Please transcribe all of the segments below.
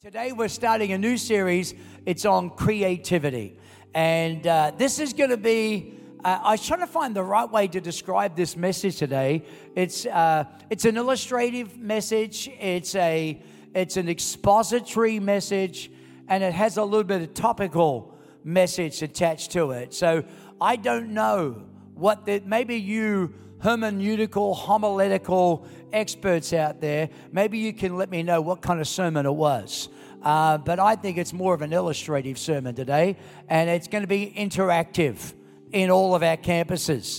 Today we're starting a new series. It's on creativity. And this is going to be, I was trying to find the right way to describe this message today. It's an illustrative message. It's an expository message. And it has a little bit of topical message attached to it. So I don't know maybe you hermeneutical, homiletical experts out there, maybe you can let me know what kind of sermon it was. But I think it's more of an illustrative sermon today, and it's going to be interactive in all of our campuses.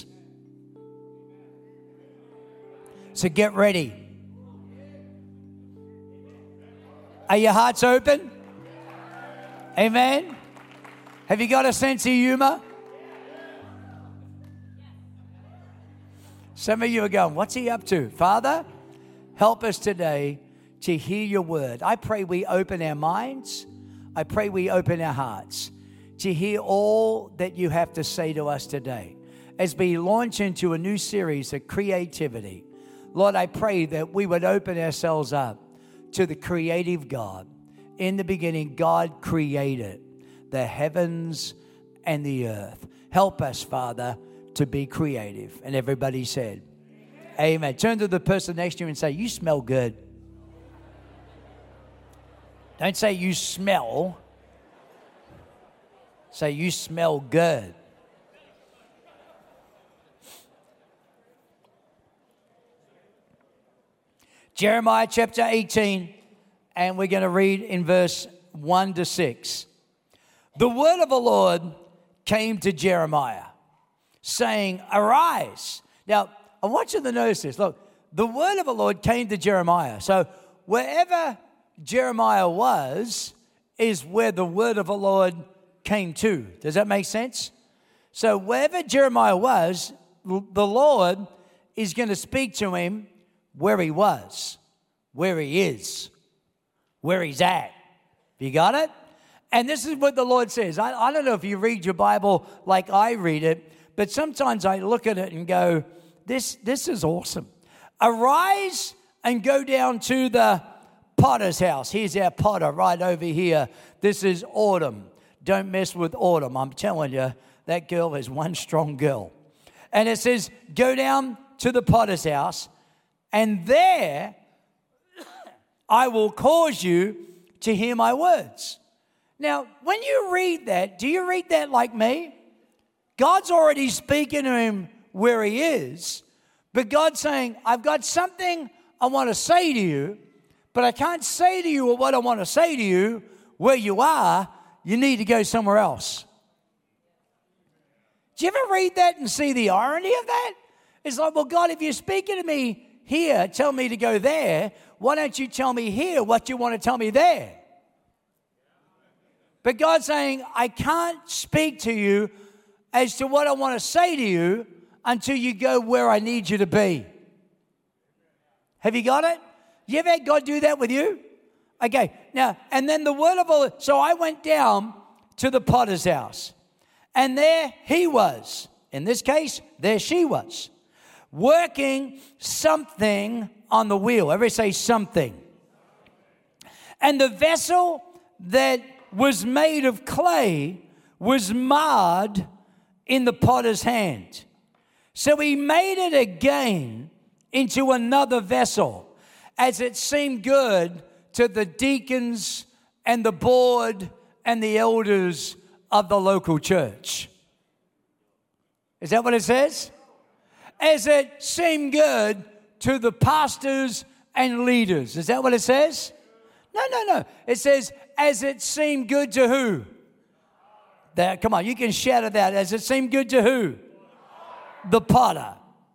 So get ready. Are your hearts open? Amen? Have you got a sense of humor? Some of you are going, what's he up to? Father, help us today to hear your word. I pray we open our minds. I pray we open our hearts to hear all that you have to say to us today. As we launch into a new series of creativity, Lord, I pray that we would open ourselves up to the creative God. In the beginning, God created the heavens and the earth. Help us, Father, to be creative. And everybody said, Amen. Turn to the person next to you and say, you smell good. Don't say you smell. Say you smell good. Jeremiah chapter 18, and we're going to read in verse 1 to 6. The word of the Lord came to Jeremiah, saying, arise. Now, I want you to notice this. Look, the word of the Lord came to Jeremiah. So wherever Jeremiah was is where the word of the Lord came to. Does that make sense? So wherever Jeremiah was, the Lord is going to speak to him where he was, where he is, where he's at. You got it? And this is what the Lord says. I don't know if you read your Bible like I read it, but sometimes I look at it and go, this is awesome. Arise and go down to the potter's house. Here's our potter right over here. This is Autumn. Don't mess with Autumn. I'm telling you, that girl is one strong girl. And it says, go down to the potter's house, and there I will cause you to hear my words. Now, when you read that, do you read that like me? God's already speaking to him where he is, but God's saying, I've got something I want to say to you, but I can't say to you what I want to say to you where you are. You need to go somewhere else. Do you ever read that and see the irony of that? It's like, well, God, if you're speaking to me here, tell me to go there. Why don't you tell me here what you want to tell me there? But God's saying, I can't speak to you as to what I want to say to you until you go where I need you to be. Have you got it? You ever had God do that with you? Okay, now, and then the word of Allah. So I went down to the potter's house, and there he was. In this case, there she was, working something on the wheel. Everybody say something. And the vessel that was made of clay was marred in the potter's hand. So he made it again into another vessel, as it seemed good to the deacons and the board and the elders of the local church. Is that what it says? As it seemed good to the pastors and leaders. Is that what it says? No. It says, as it seemed good to who? That, come on, you can shout it out. As it seemed good to who? The potter.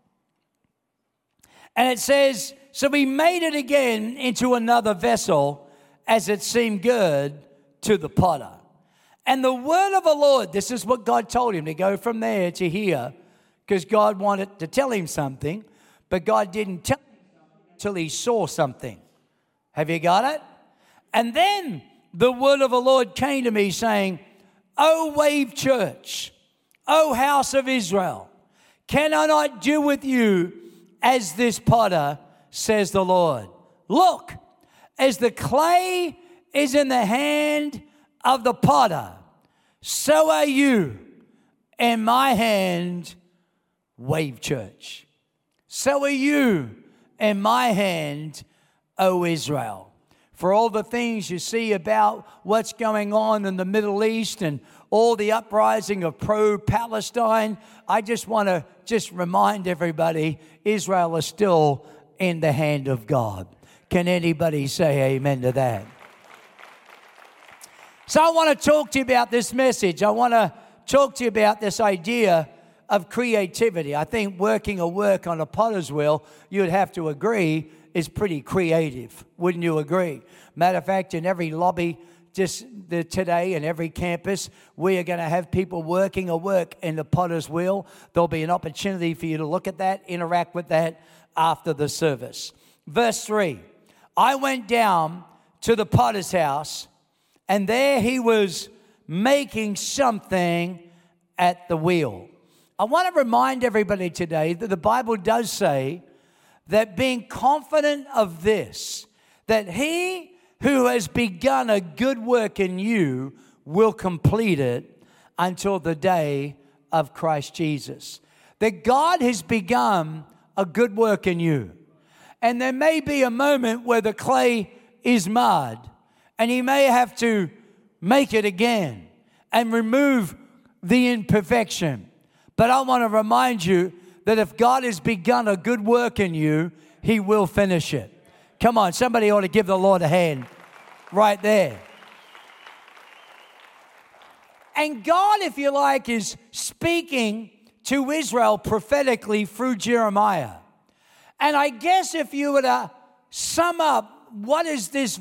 And it says, so he made it again into another vessel as it seemed good to the potter. And the word of the Lord, this is what God told him, to go from there to here, because God wanted to tell him something, but God didn't tell him until he saw something. Have you got it? And then the word of the Lord came to me saying, O Wave Church, O house of Israel, can I not do with you as this potter, says the Lord? Look, as the clay is in the hand of the potter, so are you in my hand, Wave Church. So are you in my hand, O Israel. For all the things you see about what's going on in the Middle East and all the uprising of pro-Palestine, I just want to remind everybody, Israel is still in the hand of God. Can anybody say amen to that? So I want to talk to you about this message. I want to talk to you about this idea of creativity. I think working a work on a potter's wheel, you'd have to agree, is pretty creative. Wouldn't you agree? Matter of fact, in every lobby today, in every campus, we are going to have people working a work in the potter's wheel. There'll be an opportunity for you to look at that, interact with that after the service. Verse 3, I went down to the potter's house, and there he was making something at the wheel. I want to remind everybody today that the Bible does say that being confident of this, that he who has begun a good work in you will complete it until the day of Christ Jesus. That God has begun a good work in you. And there may be a moment where the clay is marred, and he may have to make it again and remove the imperfection. But I want to remind you that if God has begun a good work in you, he will finish it. Come on, somebody ought to give the Lord a hand right there. And God, if you like, is speaking to Israel prophetically through Jeremiah. And I guess if you were to sum up what is these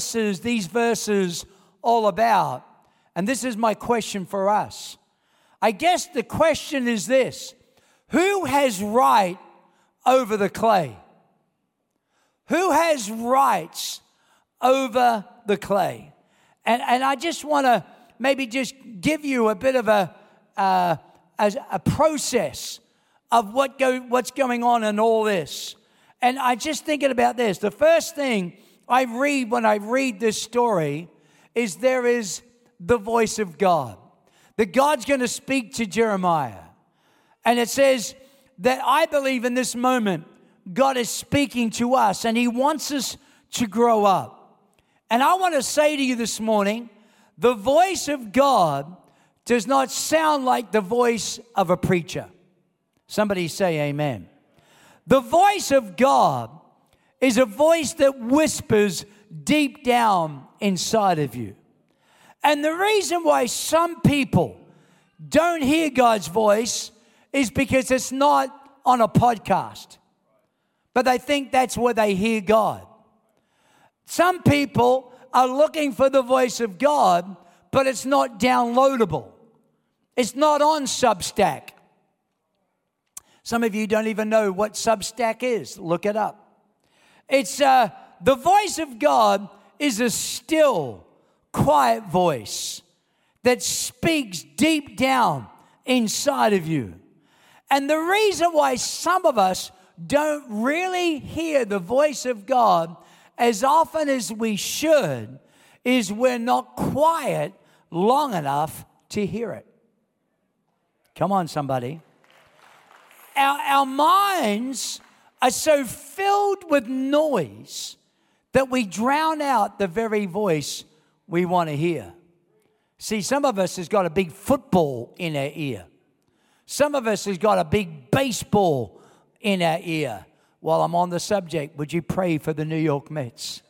verses all about, and this is my question for us. I guess the question is this: who has right over the clay? Who has rights over the clay? And I just want to maybe just give you a bit of a process of what's going on in all this. And I just thinking about this. The first thing I read when I read this story is there is the voice of God. That God's going to speak to Jeremiah. And it says that I believe in this moment, God is speaking to us and he wants us to grow up. And I want to say to you this morning, the voice of God does not sound like the voice of a preacher. Somebody say amen. The voice of God is a voice that whispers deep down inside of you. And the reason why some people don't hear God's voice is because it's not on a podcast. But they think that's where they hear God. Some people are looking for the voice of God, but it's not downloadable. It's not on Substack. Some of you don't even know what Substack is. Look it up. It's the voice of God is a still, quiet voice that speaks deep down inside of you. And the reason why some of us don't really hear the voice of God as often as we should is we're not quiet long enough to hear it. Come on, somebody. Our minds are so filled with noise that we drown out the very voice we want to hear. See, some of us has got a big football in our ear. Some of us has got a big baseball in our ear. While I'm on the subject, would you pray for the New York Mets?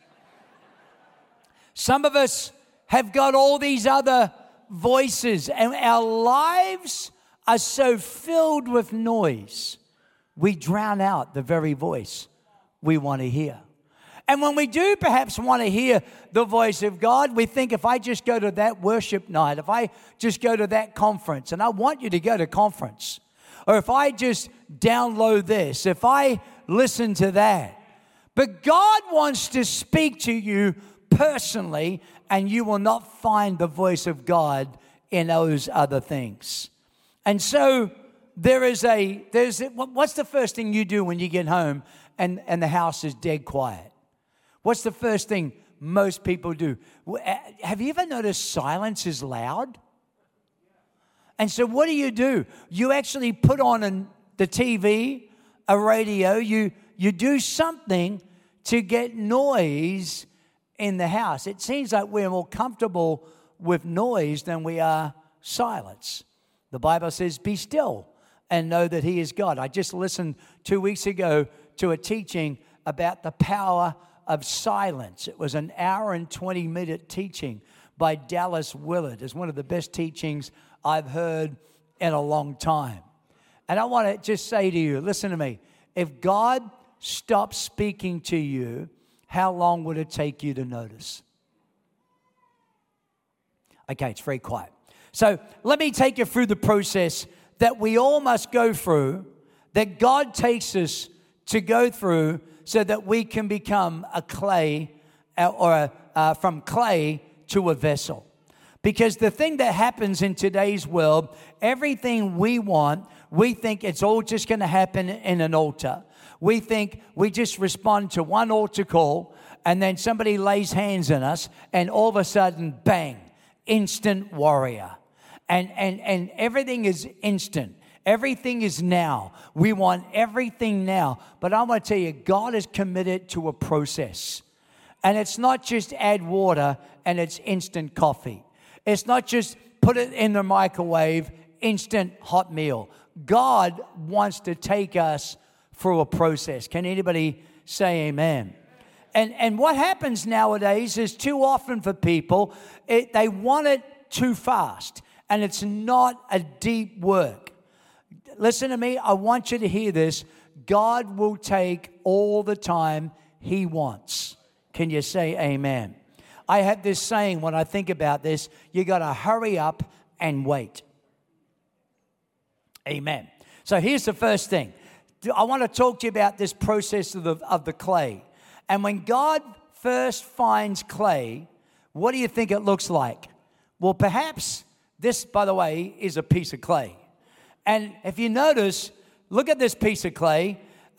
Some of us have got all these other voices, and our lives are so filled with noise, we drown out the very voice we want to hear. And when we do perhaps want to hear the voice of God, we think if I just go to that worship night, if I just go to that conference, and I want you to go to conference, or if I just download this, if I listen to that. But God wants to speak to you personally, and you will not find the voice of God in those other things. And so there's what's the first thing you do when you get home and the house is dead quiet? What's the first thing most people do. Have you ever noticed silence is loud? And so what do? You actually put on the TV, a radio. You do something to get noise in the house. It seems like we're more comfortable with noise than we are silence. The Bible says, be still and know that He is God. I just listened 2 weeks ago to a teaching about the power of silence. It was an hour and 20-minute teaching by Dallas Willard. It's one of the best teachings I've heard in a long time. And I want to just say to you, listen to me. If God stopped speaking to you, how long would it take you to notice? Okay, it's very quiet. So let me take you through the process that we all must go through, that God takes us to go through so that we can become a clay from clay to a vessel. Because the thing that happens in today's world, everything we want, we think it's all just going to happen in an altar. We think we just respond to one altar call, and then somebody lays hands on us, and all of a sudden, bang, instant warrior. And everything is instant. Everything is now. We want everything now. But I want to tell you, God is committed to a process. And it's not just add water and it's instant coffee. It's not just put it in the microwave, instant hot meal. God wants to take us through a process. Can anybody say amen? And what happens nowadays is too often for people, they want it too fast. And it's not a deep work. Listen to me. I want you to hear this. God will take all the time He wants. Can you say amen? I have this saying when I think about this, you got to hurry up and wait. Amen. So here's the first thing. I want to talk to you about this process of the clay. And when God first finds clay, what do you think it looks like? Well, perhaps this, by the way, is a piece of clay. And if you notice, look at this piece of clay.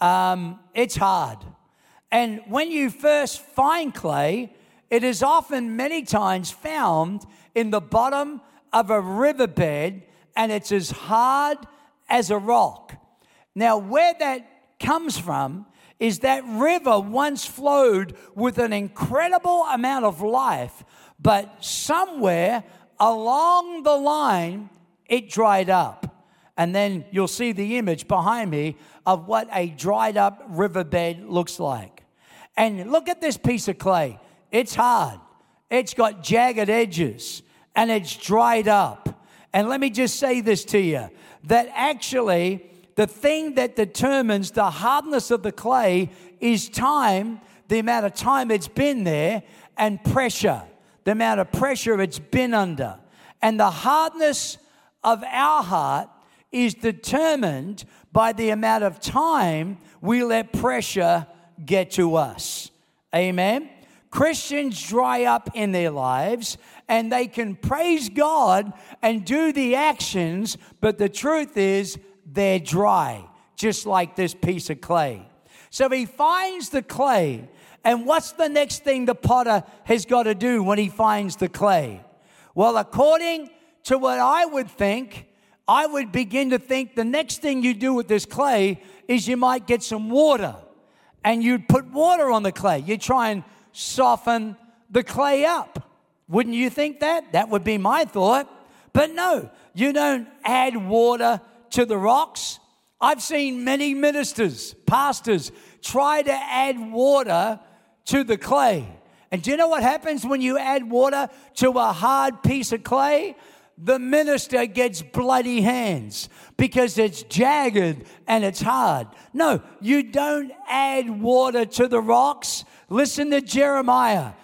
It's hard. And when you first find clay, it is often many times found in the bottom of a riverbed, and it's as hard as a rock. Now, where that comes from is that river once flowed with an incredible amount of life, but somewhere along the line, it dried up. And then you'll see the image behind me of what a dried up riverbed looks like. And look at this piece of clay. It's hard. It's got jagged edges, and it's dried up. And let me just say this to you, that actually the thing that determines the hardness of the clay is time, the amount of time it's been there, and pressure, the amount of pressure it's been under. And the hardness of our heart is determined by the amount of time we let pressure get to us. Amen? Christians dry up in their lives, and they can praise God and do the actions, but the truth is they're dry, just like this piece of clay. So he finds the clay, and what's the next thing the potter has got to do when he finds the clay? Well, according to what I would think, I would begin to think the next thing you do with this clay is you might get some water, and you'd put water on the clay. You try and soften the clay up. Wouldn't you think that? That would be my thought. But no, you don't add water to the rocks. I've seen many ministers, pastors, try to add water to the clay. And do you know what happens when you add water to a hard piece of clay? The minister gets bloody hands because it's jagged and it's hard. No, you don't add water to the rocks. Listen to Jeremiah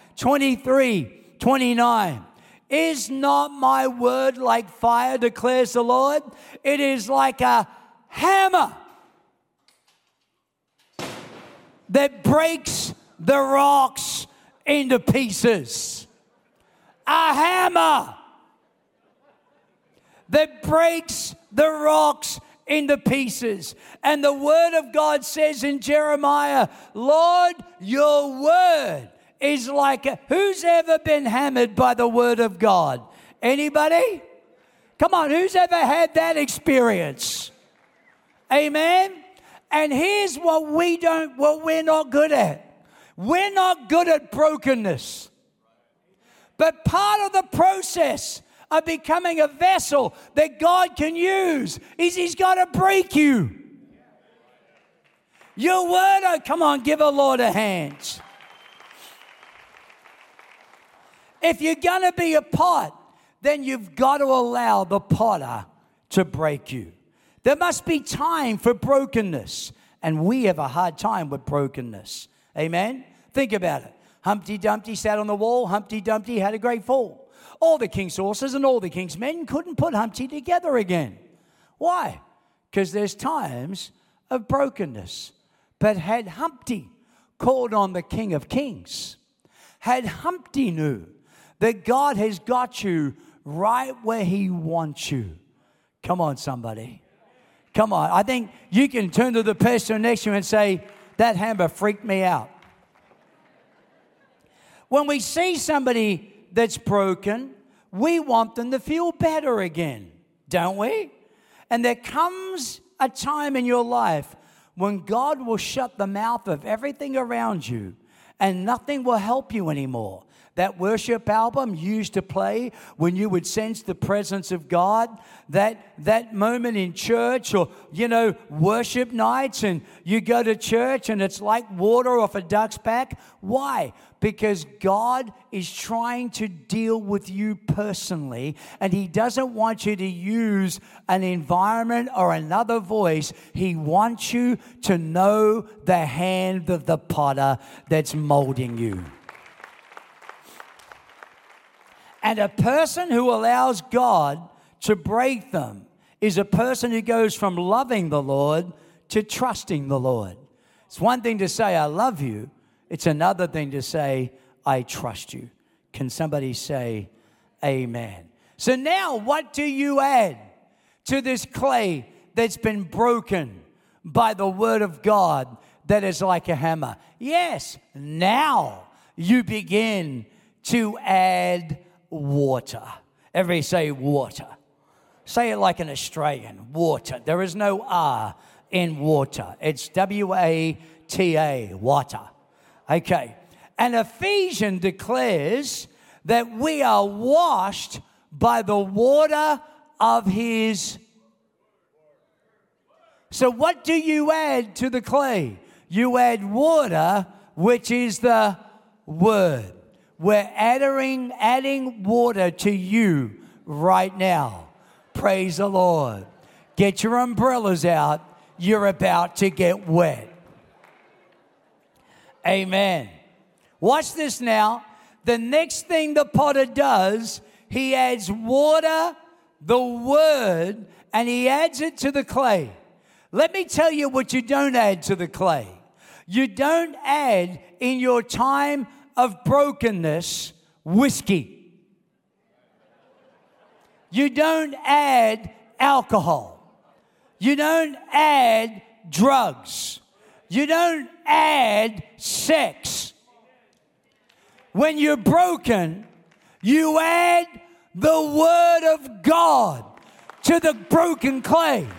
23:29. Is not my word like fire, declares the Lord? It is like a hammer that breaks the rocks into pieces. A hammer that breaks the rocks into pieces. And the word of God says in Jeremiah, Lord, your word is like, who's ever been hammered by the word of God? Anybody? Come on, who's ever had that experience? Amen? And here's what we're not good at. We're not good at brokenness. But part of the process of becoming a vessel that God can use is He's got to break you. Your word, oh, come on, give the Lord a hand. If you're going to be a pot, then you've got to allow the potter to break you. There must be time for brokenness, and we have a hard time with brokenness. Amen? Think about it. Humpty Dumpty sat on the wall. Humpty Dumpty had a great fall. All the king's horses and all the king's men couldn't put Humpty together again. Why? Because there's times of brokenness. But had Humpty called on the King of Kings, had Humpty knew that God has got you right where He wants you. Come on, somebody. Come on. I think you can turn to the person next to you and say, that hammer freaked me out. When we see somebody that's broken, we want them to feel better again, don't we? And there comes a time in your life when God will shut the mouth of everything around you and nothing will help you anymore. That worship album used to play when you would sense the presence of God, that moment in church or, worship nights, and you go to church and it's like water off a duck's back. Why? Because God is trying to deal with you personally, and He doesn't want you to use an environment or another voice. He wants you to know the hand of the potter that's molding you. And a person who allows God to break them is a person who goes from loving the Lord to trusting the Lord. It's one thing to say, I love you. It's another thing to say, I trust you. Can somebody say amen? So now what do you add to this clay that's been broken by the word of God that is like a hammer? Yes, now you begin to add water. Everybody say water. Say it like an Australian. Water. There is no R in water. It's W-A-T-A, water. Okay. And Ephesians declares that we are washed by the water of His. So what do you add to the clay? You add water, which is the Word. We're adding water to you right now. Praise the Lord. Get your umbrellas out. You're about to get wet. Amen. Watch this now. The next thing the potter does, he adds water, the word, and he adds it to the clay. Let me tell you what you don't add to the clay. You don't add in your time of brokenness whiskey. You don't add alcohol. You don't add drugs. You don't add sex. When you're broken, you add the Word of God to the broken clay.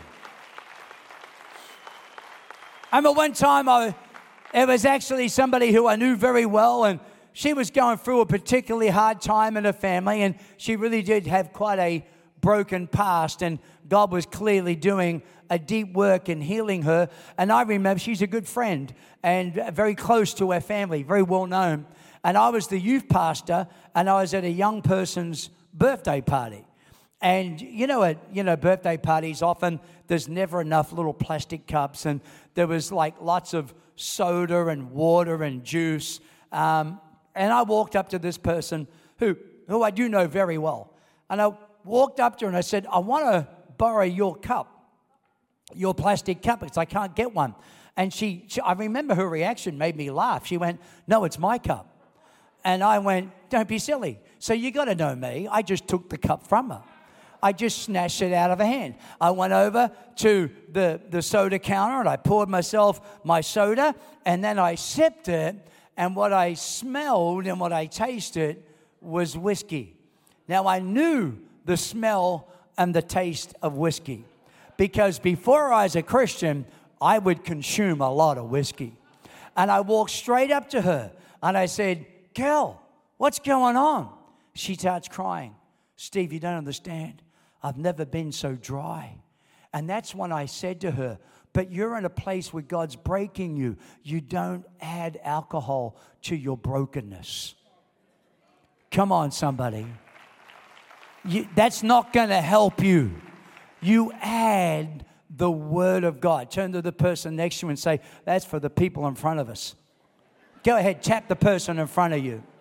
I remember one time it was actually somebody who I knew very well, and she was going through a particularly hard time in her family, and she really did have quite a broken past, and God was clearly doing a deep work in healing her. And I remember she's a good friend and very close to her family, very well known. And I was the youth pastor, and I was at a young person's birthday party. And at birthday parties, often there's never enough little plastic cups, and there was like lots of soda and water and juice. And I walked up to this person who I do know very well. And I walked up to her and I said, I want to borrow your cup, your plastic cup, because I can't get one. And I remember her reaction made me laugh. She went, no, it's my cup. And I went, don't be silly. So you got to know me. I just took the cup from her. I just snatched it out of her hand. I went over to the soda counter and I poured myself my soda, and then I sipped it. and what I smelled and what I tasted was whiskey. Now, I knew the smell and the taste of whiskey because before I was a Christian, I would consume a lot of whiskey. And I walked straight up to her and I said, "Girl, what's going on?" She starts crying. "Steve, you don't understand. I've never been so dry." And that's when I said to her, "But you're in a place where God's breaking you. You don't add alcohol to your brokenness." Come on, somebody. That's not going to help you. You add the Word of God. Turn to the person next to you and say, "That's for the people in front of us." Go ahead, tap the person in front of you.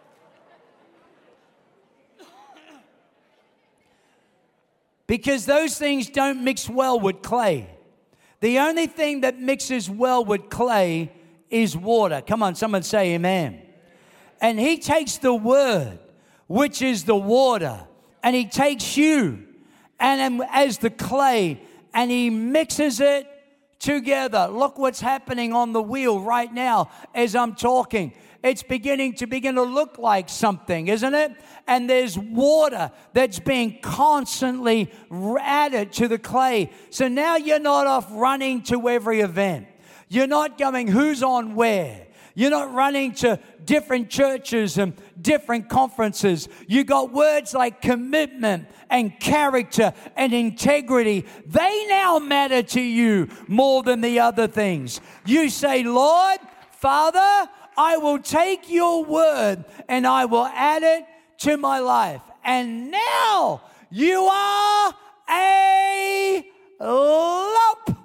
Because those things don't mix well with clay. The only thing that mixes well with clay is water. Come on, someone say amen. And he takes the Word, which is the water, and he takes you and as the clay, and he mixes it together. Look what's happening on the wheel right now as I'm talking. It's beginning to look like something, isn't it? And there's water that's being constantly added to the clay. So now you're not off running to every event. You're not going who's on where. You're not running to different churches and different conferences. You got words like commitment and character and integrity. They now matter to you more than the other things. You say, "Lord, Father, I will take your word and I will add it to my life." And now you are a lump.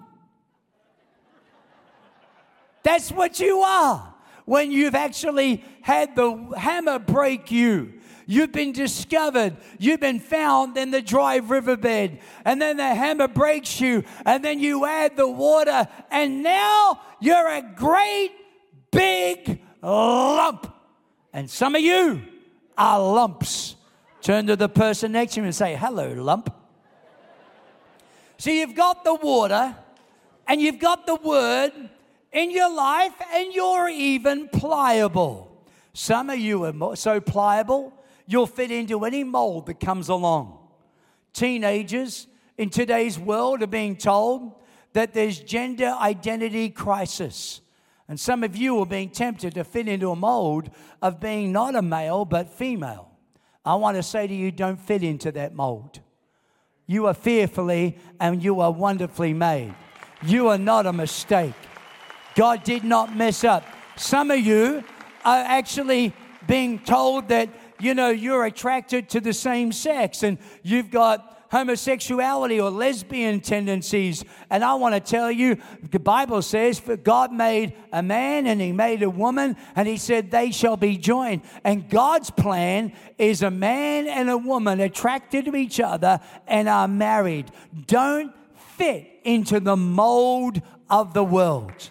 That's what you are. When you've actually had the hammer break you, you've been discovered, you've been found in the dry riverbed, and then the hammer breaks you, and then you add the water, and now you're a great big lump. And some of you are lumps. Turn to the person next to you and say, "Hello, lump." So you've got the water, and you've got the Word in your life, and you're even pliable. Some of you are so pliable, you'll fit into any mold that comes along. Teenagers in today's world are being told that there's gender identity crisis. And some of you are being tempted to fit into a mold of being not a male, but female. I want to say to you, don't fit into that mold. You are fearfully and you are wonderfully made. You are not a mistake. God did not mess up. Some of you are actually being told that, you're attracted to the same sex and you've got homosexuality or lesbian tendencies. And I want to tell you, the Bible says, for God made a man and he made a woman and he said they shall be joined. And God's plan is a man and a woman attracted to each other and are married. Don't fit into the mold of the world.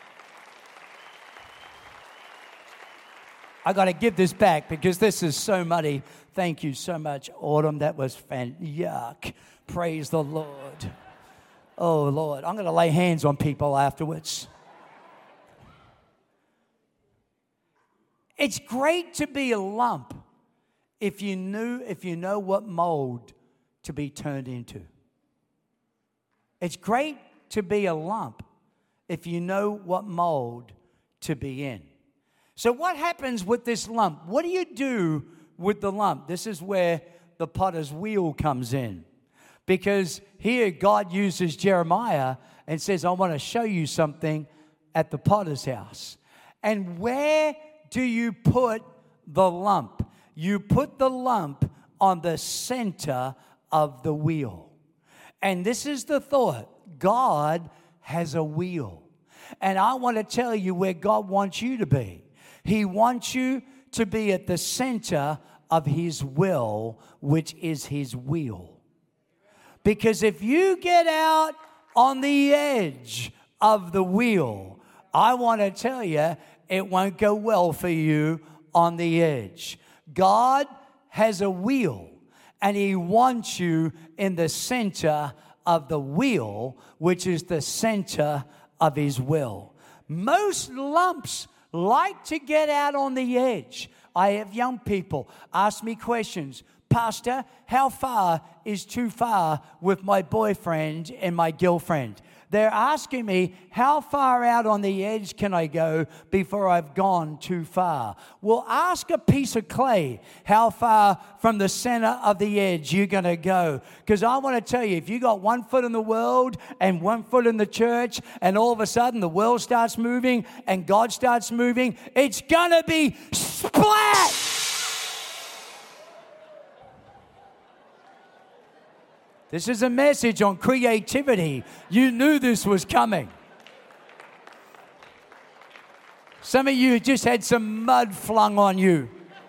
I got to give this back because this is so muddy. Thank you so much, Autumn. That was yuck. Praise the Lord. Oh, Lord. I'm going to lay hands on people afterwards. It's great to be a lump if you know what mold to be turned into. It's great to be a lump if you know what mold to be in. So what happens with this lump? What do you do with the lump? This is where the potter's wheel comes in. Because here God uses Jeremiah and says, I want to show you something at the potter's house. And where do you put the lump? You put the lump on the center of the wheel. And this is the thought. God has a wheel. And I want to tell you where God wants you to be. He wants you to be at the center of His will, which is His wheel. Because if you get out on the edge of the wheel, I want to tell you, it won't go well for you on the edge. God has a wheel, and He wants you in the center of the wheel, which is the center of His will. Most lumps like to get out on the edge. I have young people ask me questions. Pastor, how far is too far with my boyfriend and my girlfriend? They're asking me, how far out on the edge can I go before I've gone too far? Well, ask a piece of clay how far from the center of the edge you're going to go. Because I want to tell you, if you got 1 foot in the world and 1 foot in the church, and all of a sudden the world starts moving and God starts moving, it's going to be splat! This is a message on creativity. You knew this was coming. Some of you just had some mud flung on you.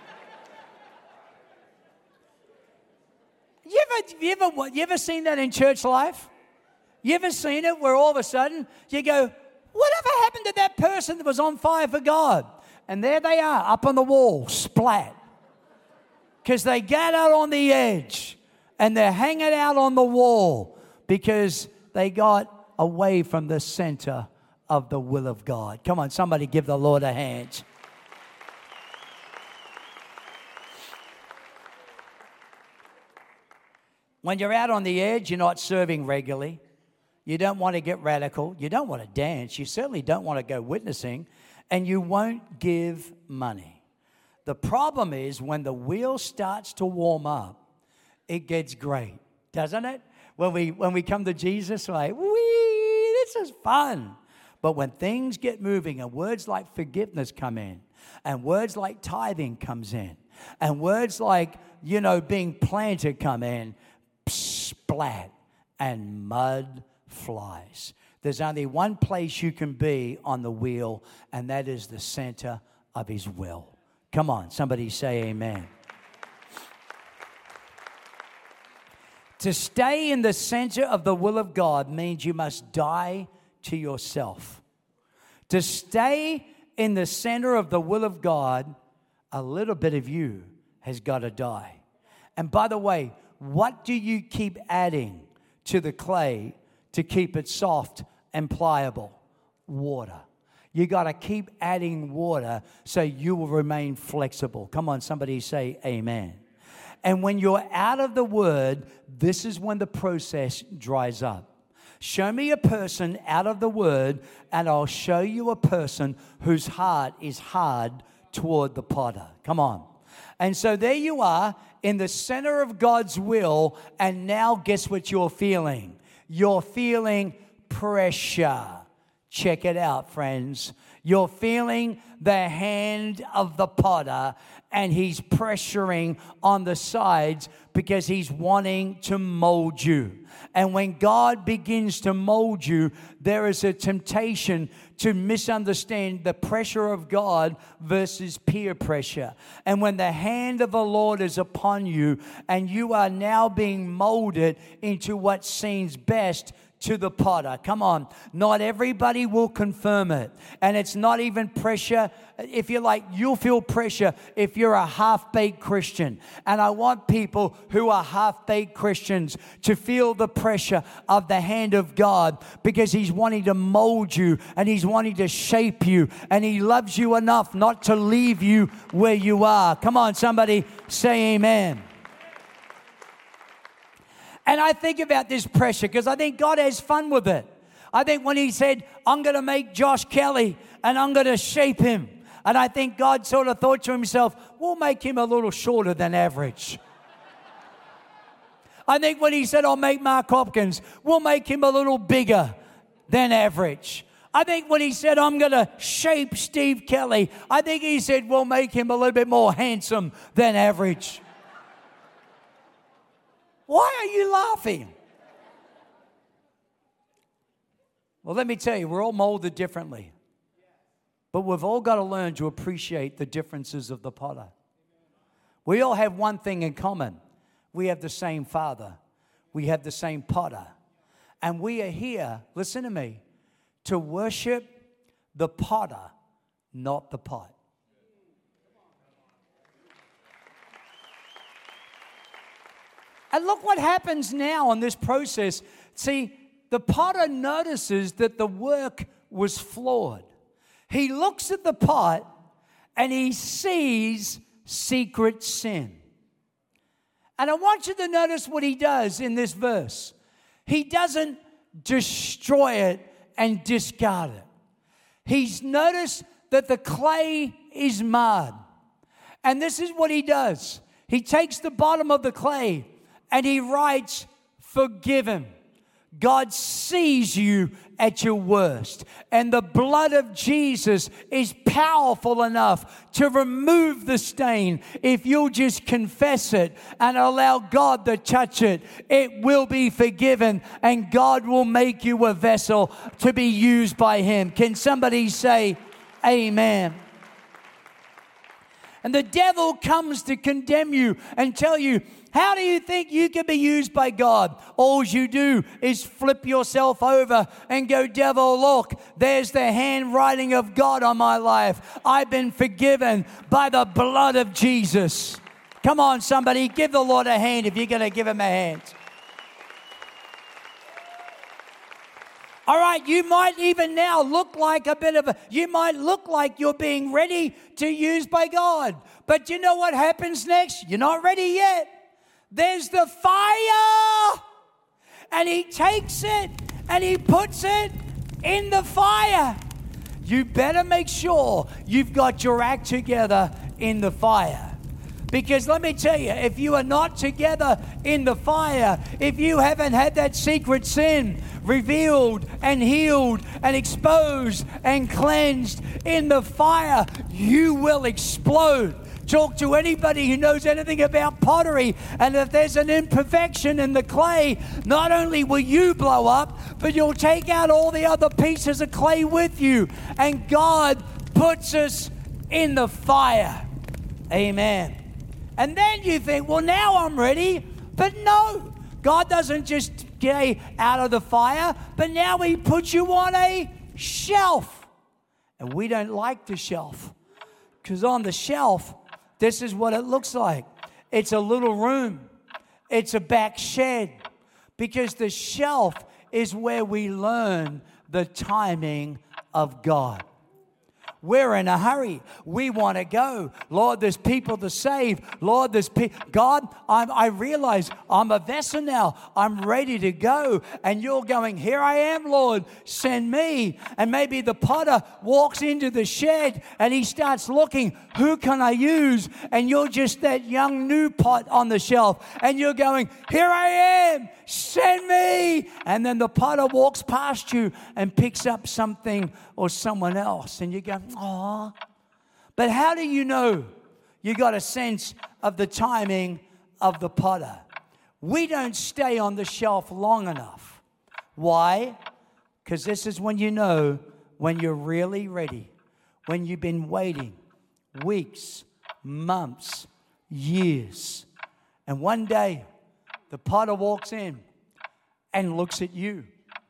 You ever seen that in church life? You ever seen it where all of a sudden you go, whatever happened to that person that was on fire for God? And there they are up on the wall, splat. Because they got out on the edge. And they're hanging out on the wall because they got away from the center of the will of God. Come on, somebody give the Lord a hand. When you're out on the edge, you're not serving regularly. You don't want to get radical. You don't want to dance. You certainly don't want to go witnessing. And you won't give money. The problem is when the wheel starts to warm up, it gets great, doesn't it? When we come to Jesus, we're like, wee, this is fun. But when things get moving and words like forgiveness come in, and words like tithing comes in, and words like, being planted come in, splat, and mud flies. There's only one place you can be on the wheel, and that is the center of His will. Come on, somebody say amen. To stay in the center of the will of God means you must die to yourself. To stay in the center of the will of God, a little bit of you has got to die. And by the way, what do you keep adding to the clay to keep it soft and pliable? Water. You got to keep adding water so you will remain flexible. Come on, somebody say amen. And when you're out of the Word, this is when the process dries up. Show me a person out of the Word, and I'll show you a person whose heart is hard toward the potter. Come on. And so there you are in the center of God's will, and now guess what you're feeling? You're feeling pressure. Check it out, friends. You're feeling the hand of the potter, and he's pressuring on the sides because he's wanting to mold you. And when God begins to mold you, there is a temptation to misunderstand the pressure of God versus peer pressure. And when the hand of the Lord is upon you and you are now being molded into what seems best to the potter. Come on. Not everybody will confirm it. And it's not even pressure. If you're like, you'll feel pressure if you're a half-baked Christian. And I want people who are half-baked Christians to feel the pressure of the hand of God, because he's wanting to mold you and he's wanting to shape you, and he loves you enough not to leave you where you are. Come on, somebody say amen. And I think about this pressure because I think God has fun with it. I think when he said, I'm going to make Josh Kelly and I'm going to shape him. And I think God sort of thought to himself, we'll make him a little shorter than average. I think when he said, I'll make Mark Hopkins, we'll make him a little bigger than average. I think when he said, I'm going to shape Steve Kelly, I think he said, we'll make him a little bit more handsome than average. Why are you laughing? Well, let me tell you, we're all molded differently. But we've all got to learn to appreciate the differences of the potter. We all have one thing in common. We have the same Father. We have the same potter. And we are here, listen to me, to worship the potter, not the pot. And look what happens now on this process. See, the potter notices that the work was flawed. he looks at the pot and he sees secret sin. And I want you to notice what he does in this verse. He doesn't destroy it and discard it. He's noticed that the clay is marred. And this is what he does. He takes the bottom of the clay and he writes, forgiven. God sees you at your worst. And the blood of Jesus is powerful enough to remove the stain. If you'll just confess it and allow God to touch it, it will be forgiven and God will make you a vessel to be used by Him. Can somebody say amen? And the devil comes to condemn you and tell you, how do you think you can be used by God? All you do is flip yourself over and go, devil, look, there's the handwriting of God on my life. I've been forgiven by the blood of Jesus. Come on, somebody, give the Lord a hand if you're going to give Him a hand. All right, you might even now look like you might look like you're being ready to use by God. But you know what happens next? You're not ready yet. There's the fire. And He takes it and He puts it in the fire. You better make sure you've got your act together in the fire. Because let me tell you, if you are not together in the fire, if you haven't had that secret sin revealed and healed and exposed and cleansed in the fire, you will explode. Talk to anybody who knows anything about pottery, and if there's an imperfection in the clay, not only will you blow up, but you'll take out all the other pieces of clay with you. And God puts us in the fire. Amen. And then you think, well, now I'm ready. But no, God doesn't just get out of the fire, but now He puts you on a shelf. And we don't like the shelf, because on the shelf, this is what it looks like. It's a little room. It's a back shed, because the shelf is where we learn the timing of God. We're in a hurry. We want to go. Lord, there's people to save. Lord, there's God, I realize I'm a vessel now. I'm ready to go. And you're going, here I am, Lord, send me. And maybe the potter walks into the shed and he starts looking, who can I use? And you're just that young new pot on the shelf. And you're going, here I am, send me. And then the potter walks past you and picks up something or someone else. And you go, aw. But how do you know you got a sense of the timing of the potter? We don't stay on the shelf long enough. Why? Because this is when you know when you're really ready. When you've been waiting weeks, months, years. And one day, the potter walks in and looks at you.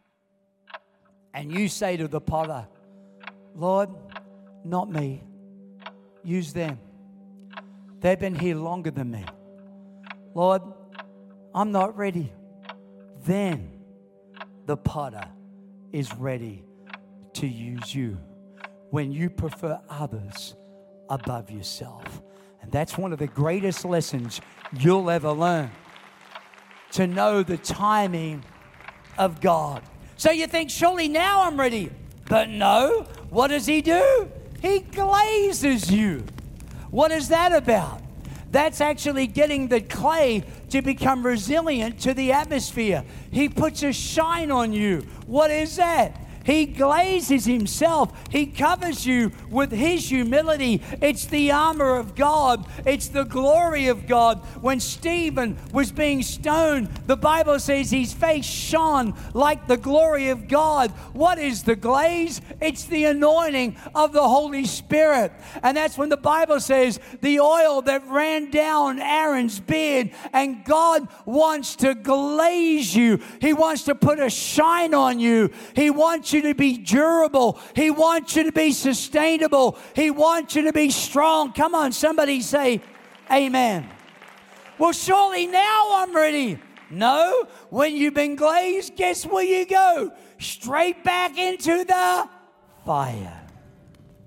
And you say to the potter, Lord, not me. Use them. They've been here longer than me. Lord, I'm not ready. Then the potter is ready to use you when you prefer others above yourself. And that's one of the greatest lessons you'll ever learn, to know the timing of God. So you think, surely now I'm ready. But no, what does He do? He glazes you. What is that about? That's actually getting the clay to become resilient to the atmosphere. He puts a shine on you. What is that? He glazes Himself. He covers you with His humility. It's the armor of God. It's the glory of God. When Stephen was being stoned, the Bible says his face shone like the glory of God. What is the glaze? It's the anointing of the Holy Spirit. And that's when the Bible says the oil that ran down Aaron's beard, and God wants to glaze you. He wants to put a shine on you. He wants you to be durable. He wants you to be sustainable. He wants you to be strong. Come on, somebody say amen. Well, surely now I'm ready. No, when you've been glazed, guess where you go? Straight back into the fire.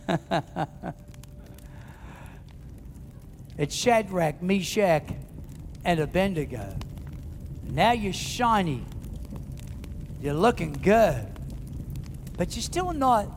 It's Shadrach, Meshach, and Abednego. Now you're shiny. You're looking good. But you're still not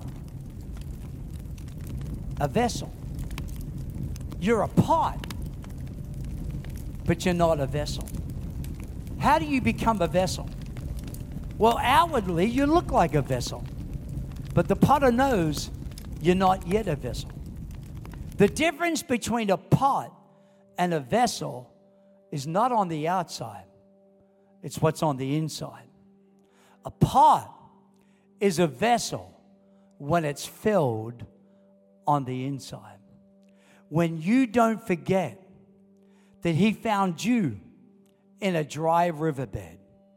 a vessel. You're a pot, but you're not a vessel. How do you become a vessel? Well, outwardly, you look like a vessel. But the potter knows you're not yet a vessel. The difference between a pot and a vessel is not on the outside. It's what's on the inside. A pot is a vessel when it's filled on the inside. When you don't forget that He found you in a dry riverbed.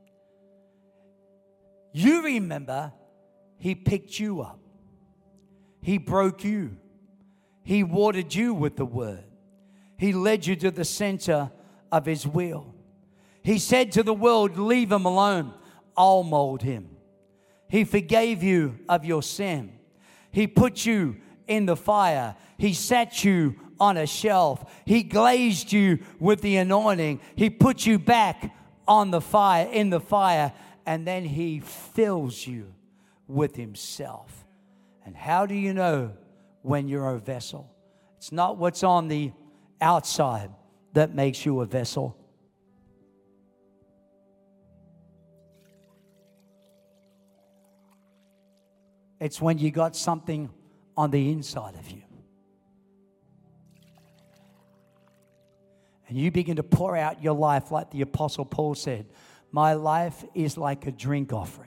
You remember He picked you up. He broke you. He watered you with the Word. He led you to the center of His will. He said to the world, leave him alone. I'll mold him. He forgave you of your sin. He put you in the fire. He sat you on a shelf. He glazed you with the anointing. He put you back on the fire, in the fire, and then He fills you with Himself. And how do you know when you're a vessel? It's not what's on the outside that makes you a vessel. It's when you got something on the inside of you. And you begin to pour out your life like the Apostle Paul said, my life is like a drink offering.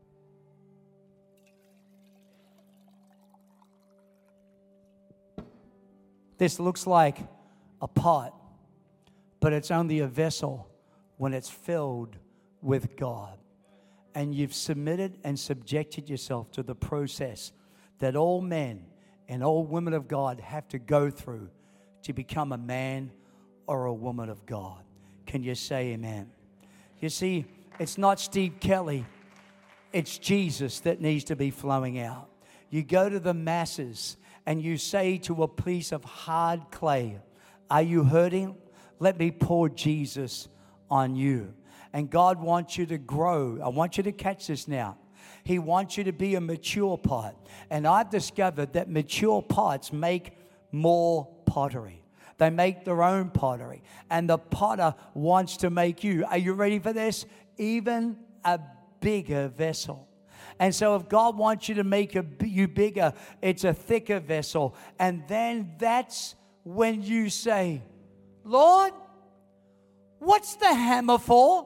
This looks like a pot, but it's only a vessel when it's filled with God. And you've submitted and subjected yourself to the process that all men and all women of God have to go through to become a man or a woman of God. Can you say amen? You see, it's not Steve Kelly. It's Jesus that needs to be flowing out. You go to the masses and you say to a piece of hard clay, are you hurting? Let me pour Jesus on you. And God wants you to grow. I want you to catch this now. He wants you to be a mature pot. And I've discovered that mature pots make more pottery. They make their own pottery. And the potter wants to make you, are you ready for this? Even a bigger vessel. And so if God wants you to make you bigger, it's a thicker vessel. And then that's when you say, Lord, what's the hammer for?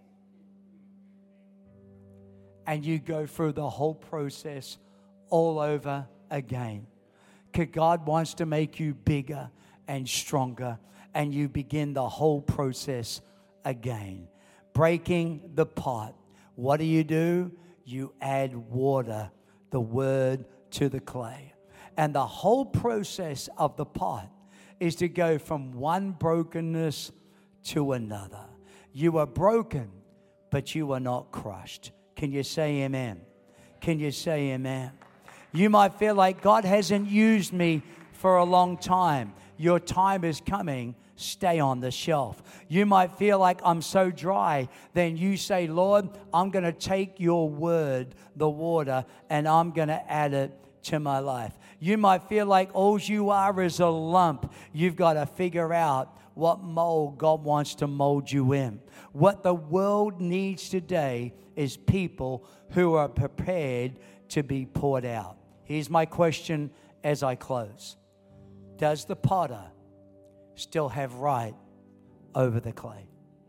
And you go through the whole process all over again. Because God wants to make you bigger and stronger. And you begin the whole process again. Breaking the pot. What do? You add water, the Word, to the clay. And the whole process of the pot is to go from one brokenness to another. You are broken, but you are not crushed. Can you say amen? Can you say amen? You might feel like God hasn't used me for a long time. Your time is coming. Stay on the shelf. You might feel like I'm so dry. Then you say, Lord, I'm going to take your word, the water, and I'm going to add it to my life. You might feel like all you are is a lump. You've got to figure out what mold God wants to mold you in. What the world needs today is people who are prepared to be poured out. Here's my question as I close. Does the potter still have right over the clay?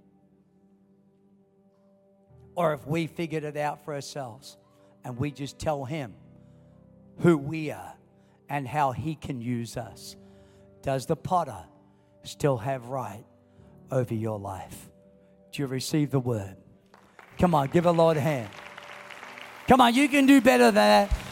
Or if we figured it out for ourselves and we just tell him who we are and how he can use us, does the potter still have right over your life? Do you receive the word? Come on, give the Lord a hand. Come on, you can do better than that.